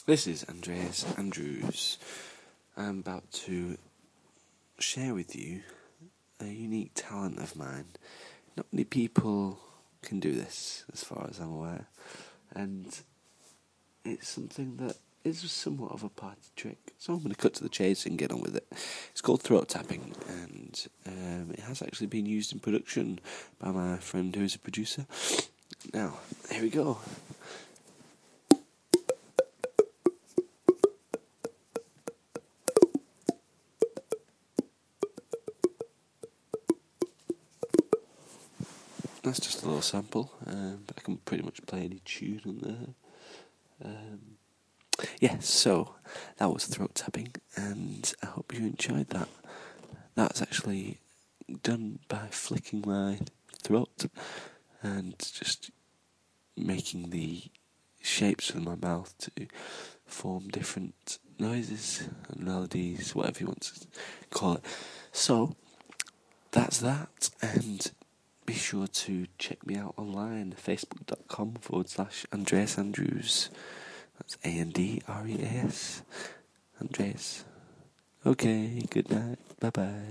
This is Andreas Andrews. I'm about to share with you a unique talent of mine. Not many people can do this, as far as I'm aware, and it's something that is somewhat of a party trick. So I'm going to cut to the chase and get on with it. It's called throat tapping, and it has actually been used in production by my friend who is a producer. Now, here we go. That's just a little sample, but I can pretty much play any tune on there. So that was throat tapping, and I hope you enjoyed that. That's actually done by flicking my throat and just making the shapes with my mouth to form different noises and melodies, whatever you want to call it. So that's that, and be sure to check me out online, facebook.com/Andreas Andrews. That's Andreas. Andreas. Okay, good night. Bye-bye.